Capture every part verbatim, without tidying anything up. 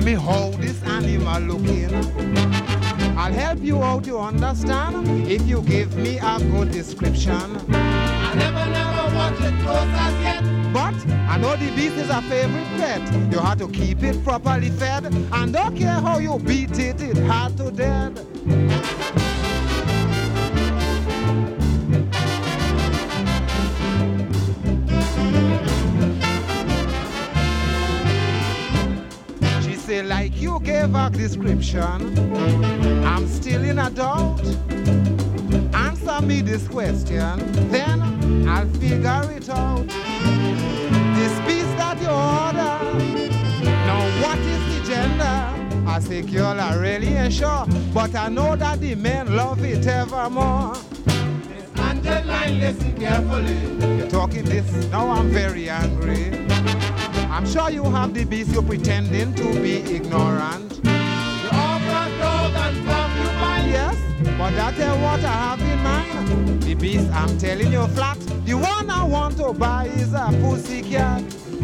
me how this animal looking. I'll help you out to understand if you give me a good description. I never, never watched it close as yet. But I know the beast is a favorite pet. You have to keep it properly fed. And don't care how you beat it, it hard to dead. She say like you gave a description, I'm still in a doubt. Answer me this question, then I'll figure it out. This piece that you order, now what is the gender? I say girl, I really ain't sure, but I know that the men love it evermore. Miss Angeline, listen carefully. You're talking this, now I'm very angry. I'm sure you have the beast, you're pretending to be ignorant. You offer dog and concubine. Yes, but that's what I have in mind. The beast, I'm telling you flat, the one I want to buy is a pussycat.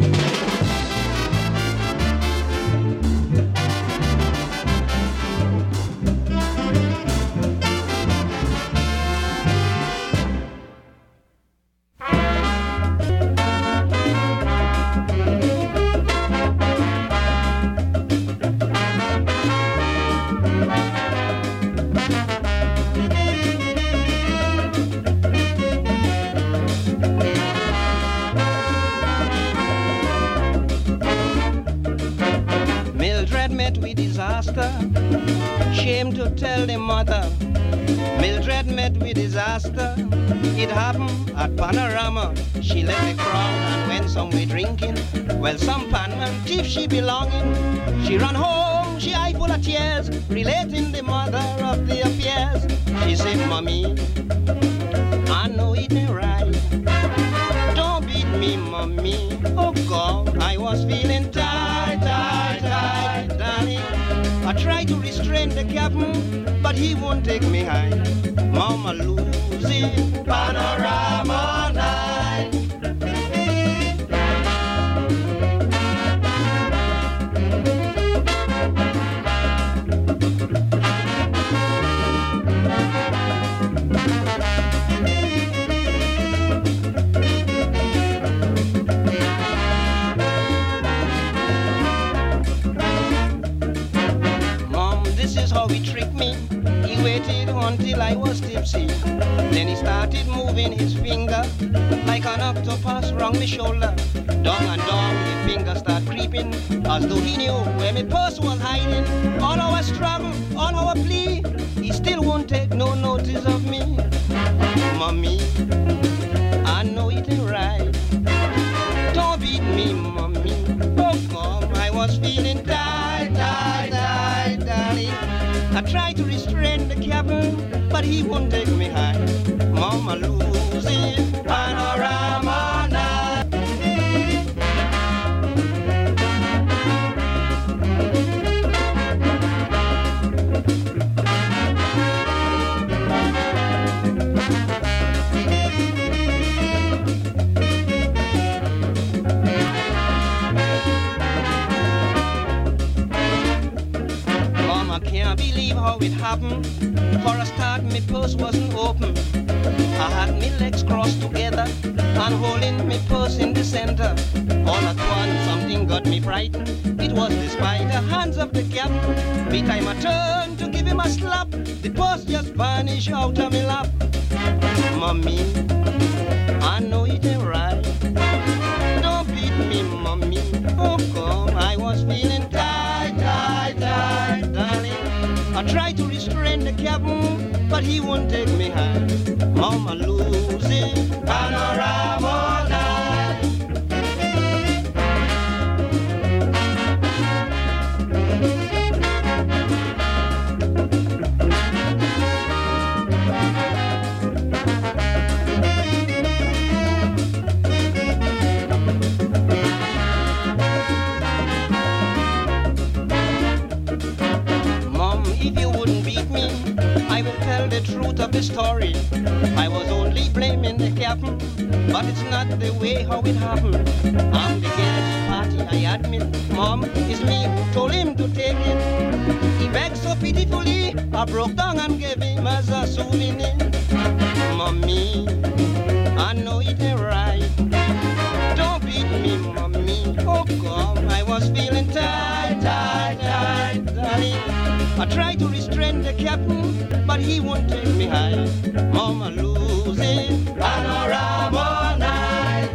Shame to tell the mother, Mildred met with disaster. It happened at Panorama. She left the crowd and went somewhere drinking. Well, some panman thief she belonging. She ran home, she eye full of tears, relating the mother of the affairs. She said, Mommy, I know it ain't right. Don't beat me, Mommy. Oh God, I was feeling tight, tight, tight, darling. I tried to restrain the captain, but he won't take me high. Mama losing Panorama night. How he tricked me. He waited until I was tipsy. Then he started moving his finger like an octopus round my shoulder. Down and down, the finger started creeping as though he knew where my purse was hiding. On our struggle, on our plea, he still won't take no notice of me. Mommy, I know it ain't right. Don't beat me, Mommy. Oh, come, I was feeling tight, tight, tight, darling. I tried to restrain the captain, but he won't take me high. Mama losing Panorama night. Can't believe how it happened. For a start, my purse wasn't open. I had my legs crossed together and holding my purse in the center. All at once, something got me frightened. It was despite the hands of the captain. Every time I turned to give him a slap, the purse just vanished out of my lap. Mommy, I know it ain't right. Don't beat me, Mommy. Oh, come, I was feeling tight, tight, tight, darling. I tried to restrain the captain, but he won't take me high. Mama losing Panorama night. If you wouldn't beat me, I will tell the truth of the story. I was only blaming the captain, but it's not the way how it happened. I'm the guest party, I admit. Mom, it's me who told him to take it. He begged so pitifully, I broke down and gave him as a souvenir. Mommy, I know it ain't right. Don't beat me, mommy. Oh, come, I was feeling tired, tired, tired, tired. I tried to restrain the captain, but he won't take me high. Mama losing panorama night.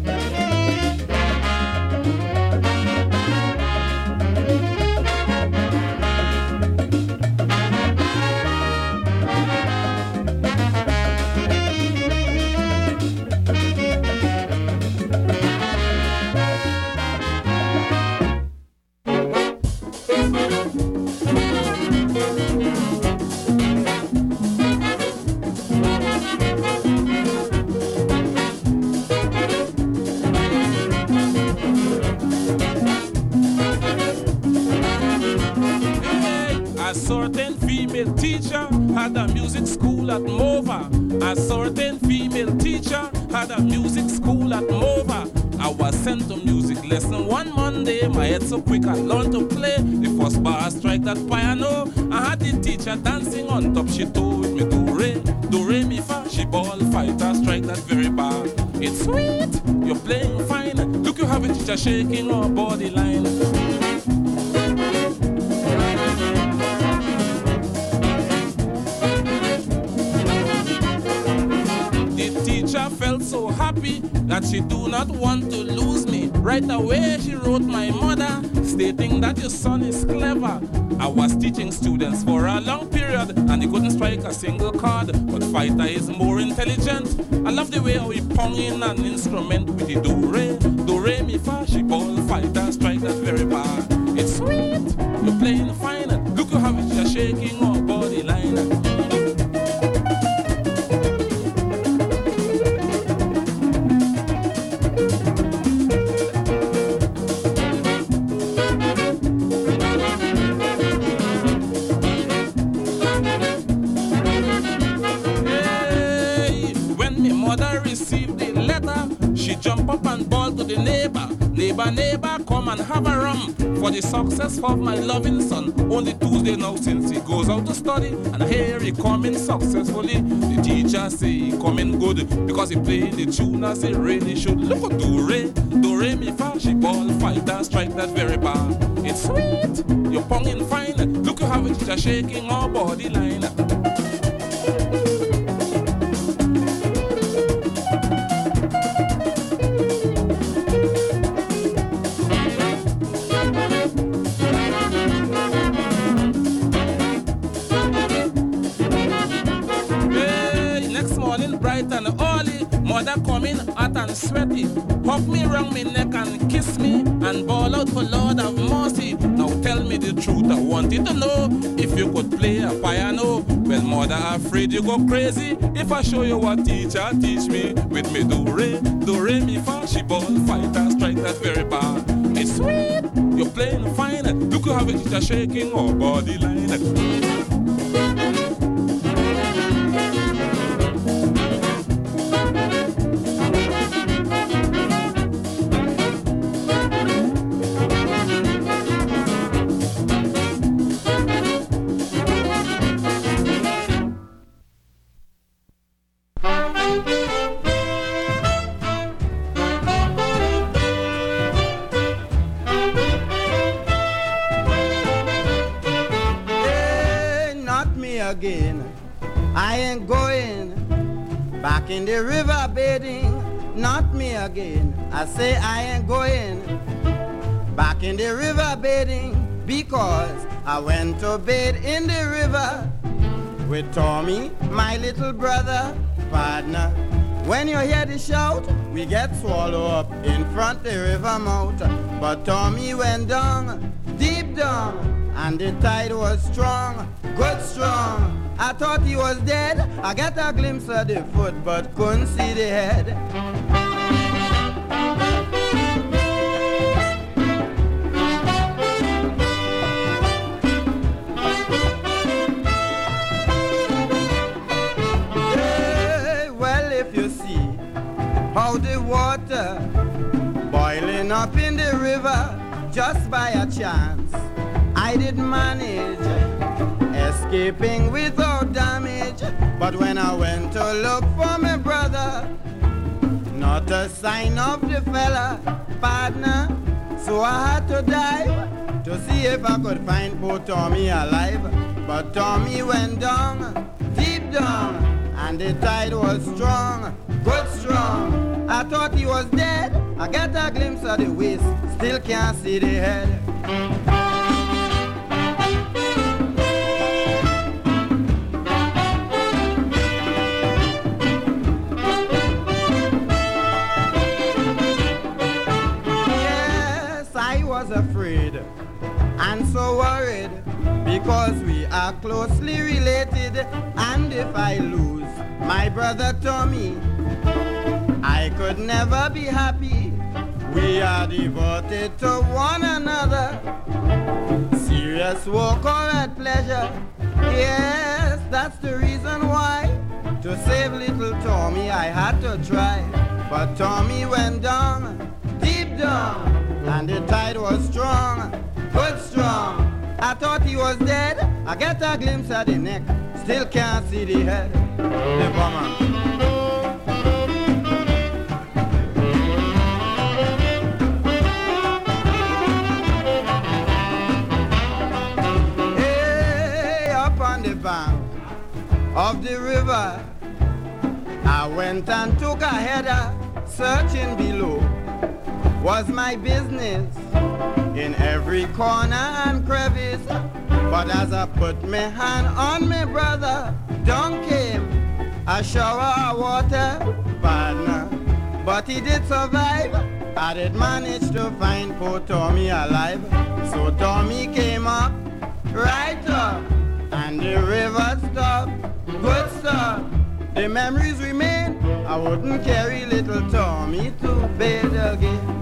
A certain female teacher had a music school at Mova. A certain female teacher had a music school at Mova. I was sent to music lesson one Monday. My head so quick I learned to play the first bar strike that piano. I had the teacher dancing on top. She told me do re, do re mi fa. She ball fighter strike that very bar. It's sweet, you're playing fine. Look, you have a teacher shaking her body line. Teacher felt so happy that she do not want to lose me. Right away she wrote my mother stating that your son is clever. I was teaching students for a long period and he couldn't strike a single chord, but fighter is more intelligent. I love the way how he pong in an instrument with the do re, do re mi fa. She ball fighter strike that very bar. It's sweet, you're playing fine. Look, you have it, you're shaking her body line. She jump up and ball to the neighbor. Neighbor, neighbor, come and have a rum for the success of my loving son. Only Tuesday now since he goes out to study, and here he coming successfully. The teacher say he coming good because he playing the tune as he really should. Look at do re, do re mi fa. She ball fighter strike that very bar. It's sweet, you're ponging fine. Look, you have a teacher shaking her body line. Bright and early, mother coming hot and sweaty, hug me round me neck and kiss me and bawl out for Lord have mercy. Now tell me the truth, I wanted to know if you could play a piano. Well, mother, afraid you go crazy if I show you what teacher teach me. With me do re, do re mi fa. She ball fighter strike that very bar. It's sweet, you're playing fine. Look, you have a teacher shaking her body line. Again, I ain't going back in the river bathing. Not me again. I say I ain't going back in the river bathing because I went to bathe in the river with Tommy, my little brother, partner. When you hear the shout, we get swallowed up in front the river mouth. But Tommy went down, deep down, and the tide was strong, good strong. I thought he was dead. I got a glimpse of the foot, but couldn't see the head. Hey, well, if you see how the water boiling Going up in the river just by a chance, I did manage, escaping without damage. But when I went to look for my brother, not a sign of the fella, partner. So I had to dive to see if I could find poor Tommy alive. But Tommy went down, deep down, and the tide was strong, good strong. I thought he was dead. I get a glimpse of the waist, still can't see the head. Yes, I was afraid and so worried, because we are closely related, and if I lose my brother Tommy, I could never be happy. We are devoted to one another, serious work or at pleasure. Yes, that's the reason why, to save little Tommy I had to try. But Tommy went down, deep down, and the tide was strong, good strong. I thought he was dead. I get a glimpse of the neck, still can't see the head. The bomber. Of the river, I went and took a header, searching below was my business in every corner and crevice. But as I put my hand on my brother, down came a shower of water, partner. But he did survive. I did manage to find poor Tommy alive. So Tommy came up, right up, and the river stopped. Good stuff. The memories remain. I wouldn't carry little Tommy to bed again.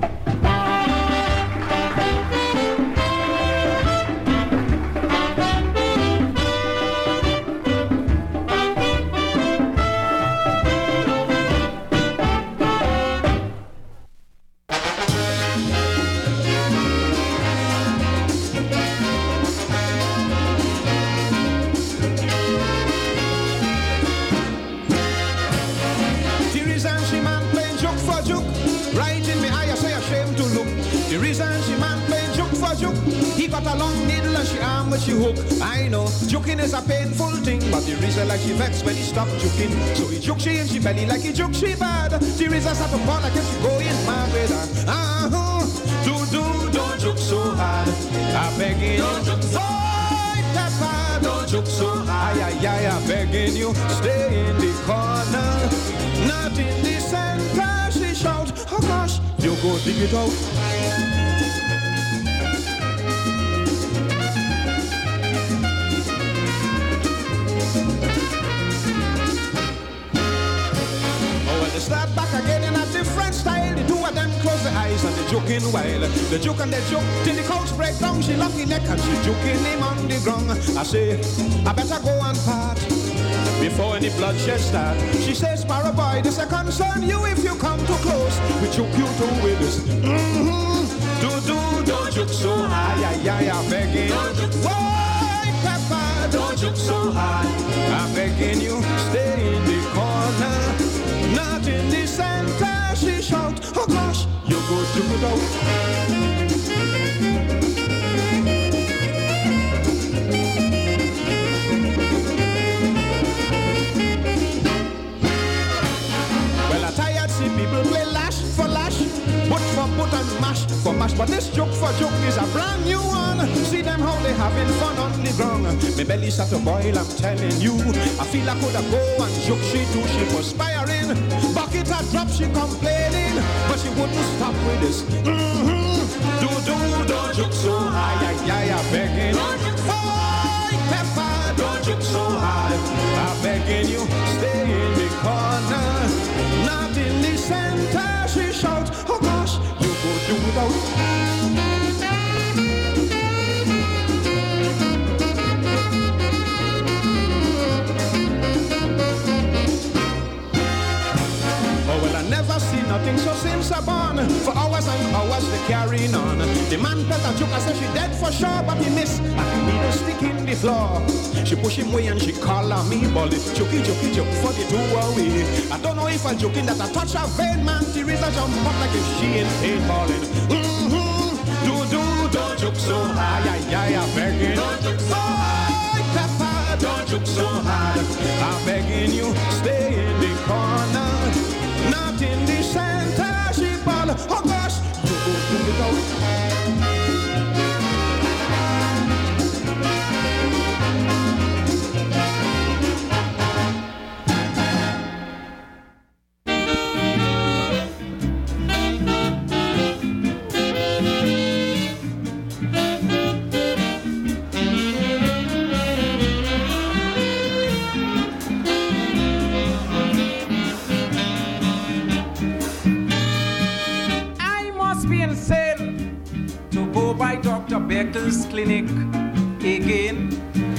She hook. I know, joking is a painful thing, but the reason like she vex when he stop joking. So he joke she in she belly like he joke she bad. The reason start to fall like if she going mad with her. Uh-huh. Do do don't joke so hard. I begging don't joke so hard. Pepper, don't joke so hard. Ay ay ay, I begging you stay in the corner, not in the center. She shout, oh gosh, you go dig it out. Start back again in a different style. The two of them close their eyes and they joking while they joke and they joke till the couch break down. She lock his neck and she joking him on the ground. I say, I better go and part before any bloodshed start. She says, Sparrow boy, this a concern you if you come too close. We joke you too with this. Mm-hmm. Do do don't joke so high. Ay ay ay, I'm begging. Why Pepper? Don't joke so high. I'm begging you, stay in the corner. Not in the center, she shout, oh gosh, you go to it out. Well, I tired see people play lash for lash, put for put and mash for mash. But this joke for joke is a brand new one. See them how they having fun on the ground. My belly start to boil, I'm telling you. I feel I coulda go and joke she too, she perspiring. Bucket a drop, she complaining, but she wouldn't stop with this. Mm-hmm. Do do don't joke so high, ay ay ay, begging. Boy, Pepper, don't joke so high. I'm begging you, stay in the corner, not in the center. She shouts, oh gosh, you go do without. Never see nothing so since I born. For our hours and hours they carrying on. The man felt a joke, I said she dead for sure, but he missed. I can need a stick in the floor. She push him away and she call on me, bully. Jokey, jokey, joke for the two away. I don't know if I'm joking that I touch her vein, man. Teresa jump up like if she ain't pain balling. Mm-hmm. Do, do, don't joke so high, yeah, yeah, yeah, begging. Don't joke so high, Papa, don't joke so hard. I'm begging you, stay in the corner, not in the center. She ball, oh gosh, you go to the door. Beckles Clinic again.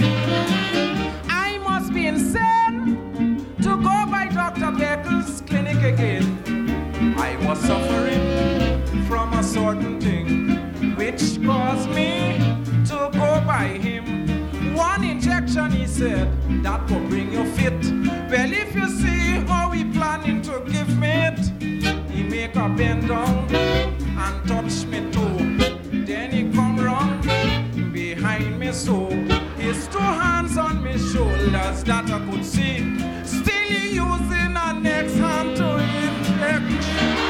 I must be insane to go by Doctor Beckles Clinic again. I was suffering from a certain thing which caused me to go by him. One injection, he said, that will bring you fit. Well, if you see how he planning to give me it, he make a bend down and touch me too. Then he come round behind me so his two hands on my shoulders that I could see. Still he using a next hand to inject me.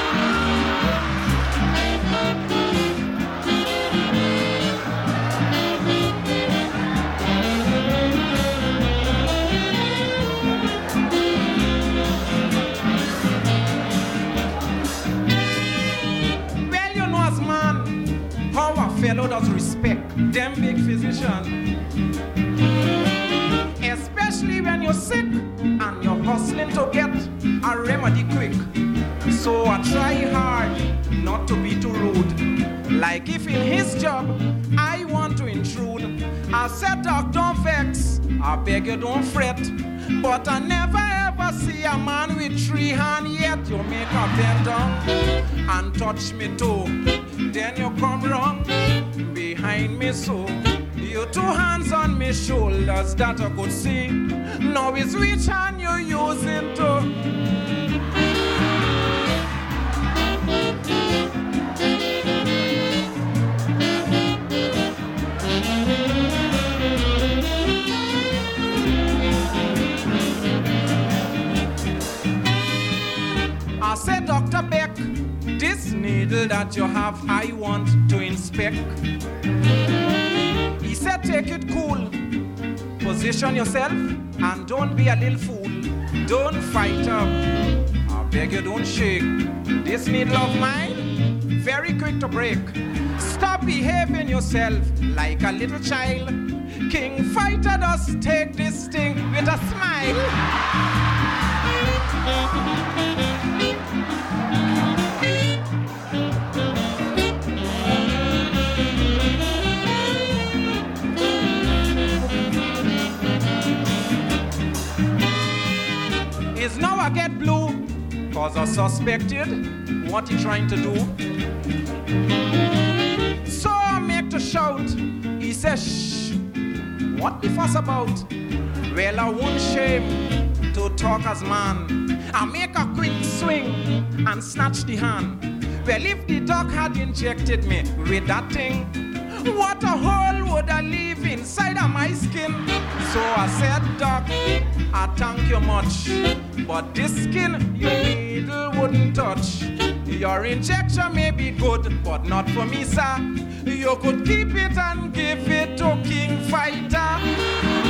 Well, you know as man, how a fellow does respect them big physician. Especially when you're sick and you're hustling to get a remedy quick. So I try hard not to be too rude. Like if in his job I want to intrude, I said, Doc, don't vex, I beg you don't fret. But I never ever see a man with three hands yet. You make a bend down and touch me too. Then you come round behind me so you two hands on me shoulders that I could see. Now it's which hand you using to? I said, Doctor Beck, this needle that you have, I want to inspect. He said, take it cool, position yourself, and don't be a little fool. Don't fight up, I beg you don't shake. This needle of mine, very quick to break. Stop behaving yourself like a little child. King Fighter does take this thing with a smile. Is now I get blue, cause I suspected what he trying to do. So I make to shout, he says, shh, what the fuss about? Well, I won't shame to talk as man. I make a quick swing and snatch the hand. Well, if the doc had injected me with that thing, what a hole would I leave inside of my skin? So I said, Doc, I thank you much, but this skin your needle wouldn't touch. Your injection may be good, but not for me, sir. You could keep it and give it to King Fighter.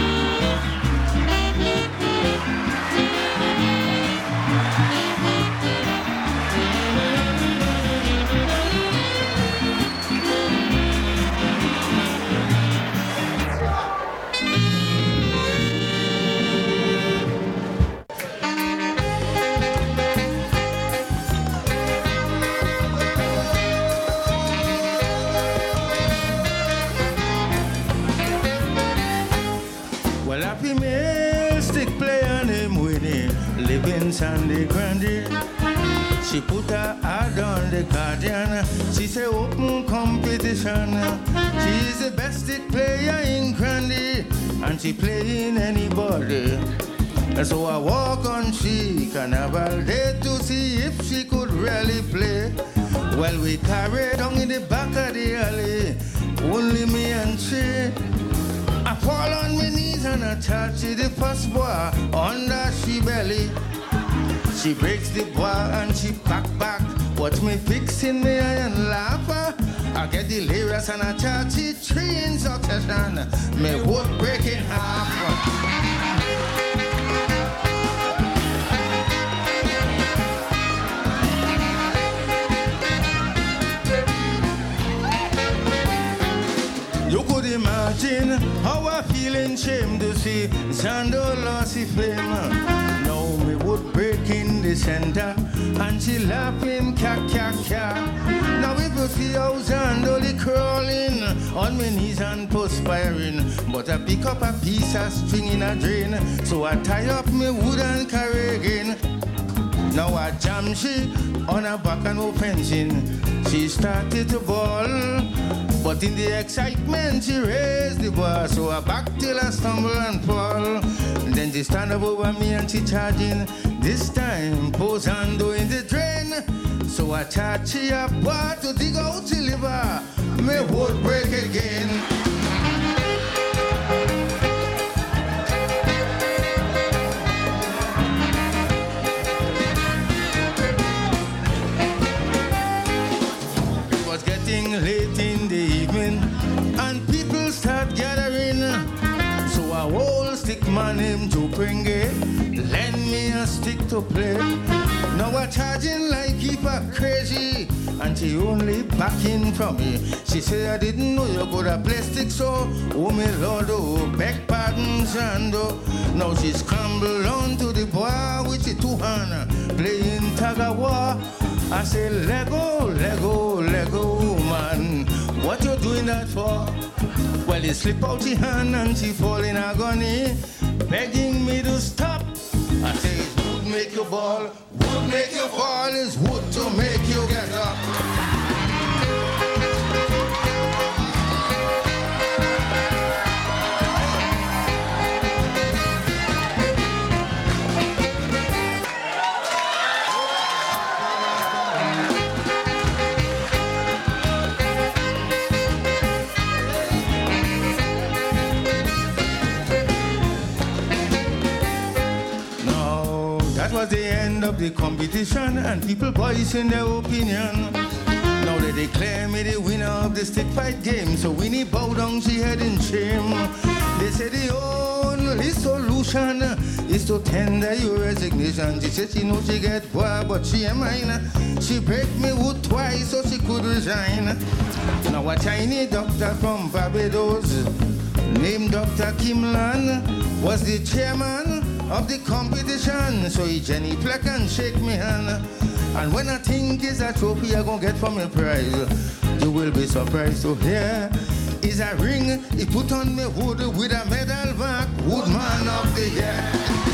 Sandy Grande, she put her hand on the card guardian. She say open competition. She is the best player in Grandy, and she playing anybody. So I walk on she carnival day to see if she could really play. Well, we carried on in the back of the alley, only me and she. I fall on my knees and I touch the first boy under she belly. She breaks the boy and she pack back. Watch me fixing me and laugh. I get delirious and I touch it three in succession. Me would break in half. You could imagine how I feel in shame to see Zando lost his fame. Now me would break in the center and she laughing, kya kya kya. Now we could see how Zando crawling on my knees and perspiring. But I pick up a piece of string in a drain, so I tie up me wood and carry again. Now I jam she on her back and no fencing. She started to ball, but in the excitement she raised the bar. So I back till I stumble and fall. Then she stand up over me and she charging. This time posando in the drain. So I charge she up bar to dig out the liver. Me would break again. Late in the evening and people start gathering, so I whole stick man named Joe Pringle lend me a stick to play. Now I charging like keep her crazy and she only backing from me. She say I didn't know you could have play stick, so oh me lord, oh beg pardon Zando. Now she scramble onto the bar with the two hand playing tag of war. I say Lego, Lego, Lego man, what you doing that for? Well, he slip out his hand and she fall in agony, begging me to stop. I say it's wood make you ball, wood make you fall, is wood to make you get up. That was the end of the competition and people voicing their opinion. Now they declare me the winner of the stick fight game, so Winnie bow down she head in shame. They say the only solution is to tender your resignation. She said she know she get war, but she ain't mine. She break me wood twice so she could resign. Now a tiny doctor from Barbados named Doctor Kimlan was the chairman of the competition, so he Jenny Fleck and shake me hand. And when I think is a trophy I gonna get for my prize, you will be surprised to hear is a ring he put on me wood with a medal back, Woodman of the Year.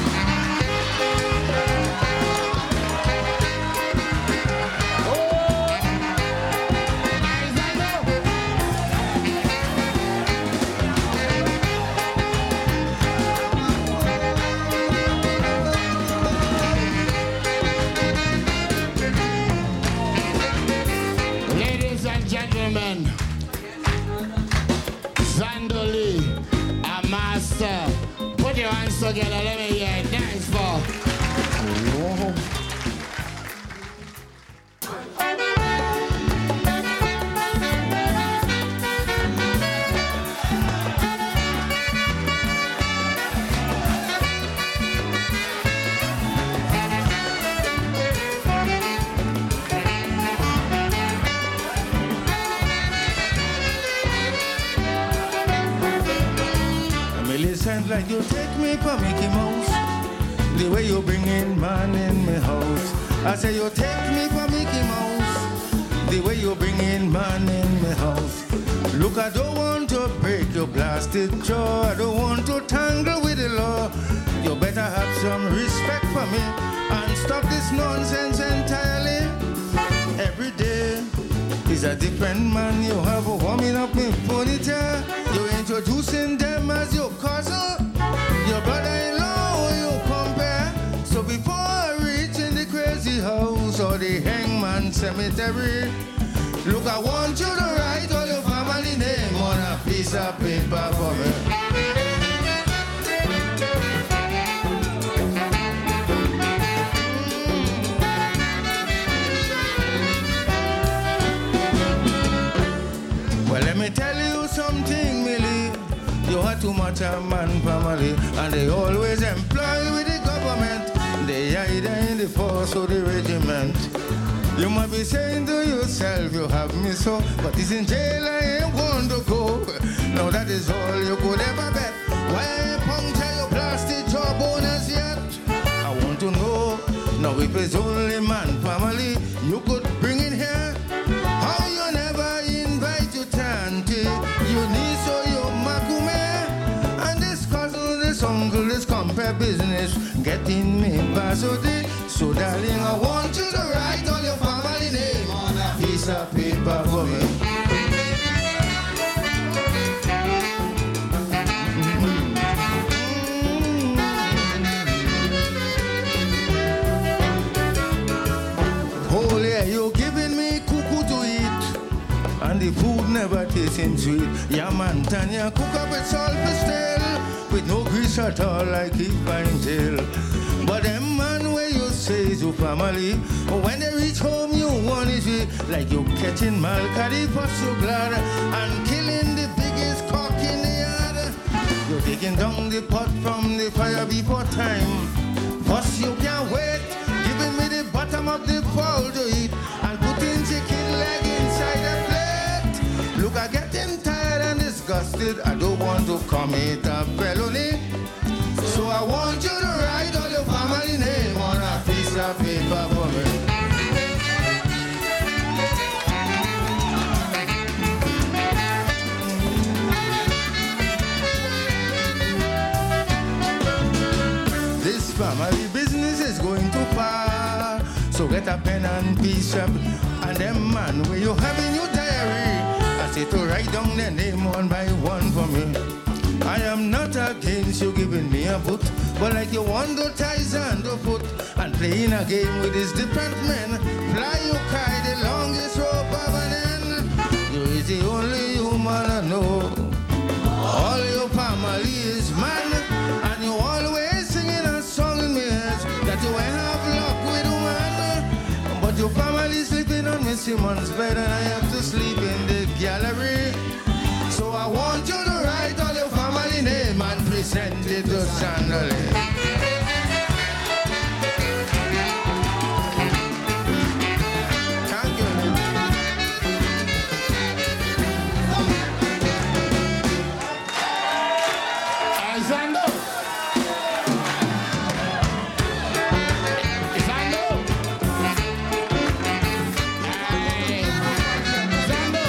Gentlemen, Zando Lee, a master. Put your hands together, let me hear it. Dance for. Whoa. Like you take me for Mickey Mouse, the way you bring in man in my house. I say you take me for Mickey Mouse, the way you bring in man in my house. Look, I don't want to break your blasted jaw, I don't want to tangle with the law. You better have some respect for me and stop this nonsense entirely. Every day He's a different man, you have a warming up in ponytail. You're introducing them as your cousin, your brother-in-law, you compare. So before I reach in the crazy house or the hangman cemetery, look, I want you to write all your family name on a piece of paper for me. Well, let me tell you something, Millie. You are too much a man family, and they always employ with the government. They either in the force or the regiment. You might be saying to yourself, you have me so, but it's in jail I ain't want to go. Now that is all you could ever bet. Why ain't puncture your plastic jaw bonus yet? I want to know, now if it's only man family, you could bring in here. How you never invite your auntie, your niece or your makume, and this cousin, this uncle, this compare business, getting me basodi. So darling, I want you to write all your family name on a piece of paper for me. Oh yeah, you're giving me cuckoo to eat, and the food never tasting sweet. Yeah man, Tanya, cook up with salt stale, with no grease at all like he fine tail. But them man where you say is your family, when they reach home you want it like you catching Malkadi for so glad and killing the biggest cock in the yard. You're taking down the pot from the fire before time. First you can't wait, giving me the bottom of the bowl to eat and putting chicken leg inside the plate. Look, I'm getting tired and disgusted. I don't want to commit a felony. So I want you to write all your family name on a piece of paper for me. This family business is going too far. So get a pen and piece up, and them man where you have in your diary, I say to write down their name one by one for me. I am not against you giving me a boot, but like you want to ties and to foot, and playing a game with these different men, fly you kite the longest rope of an end. You is the only human I know. All your family is man, and you always singing a song in me head that you ain't have luck with woman. But your family sleeping on Miss Simon's bed, and I have to sleep in the gallery. So I want you to write all your family name and present it to Chandelier. Thank you. Hey, Zando. Zando. Hey, Zando.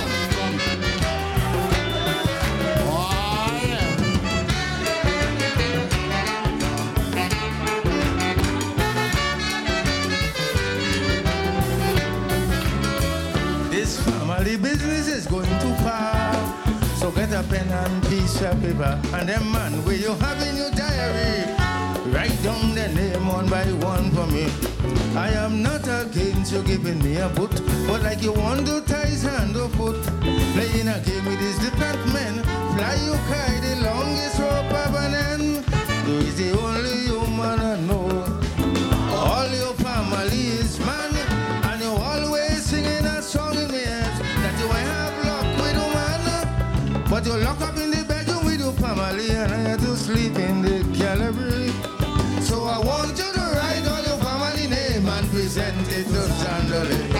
The business is going too far. So get a pen and piece of paper, and them man where you have in your diary, write down their name one by one for me. I am not against you giving me a boot, but like you want to ties hand or foot, playing a game with these different men, fly you kite the longest rope of an end. You is the only human I know. All your family is man, and you always singing a song in the head that you ain't have luck with a man. But you lock up in the bedroom with your family, and I had to sleep in the gallery. So I want you to write all your family name and present it to Chandelier.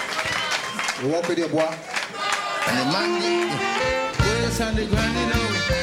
You walk with your boy. And the man, where's on the ground, you know?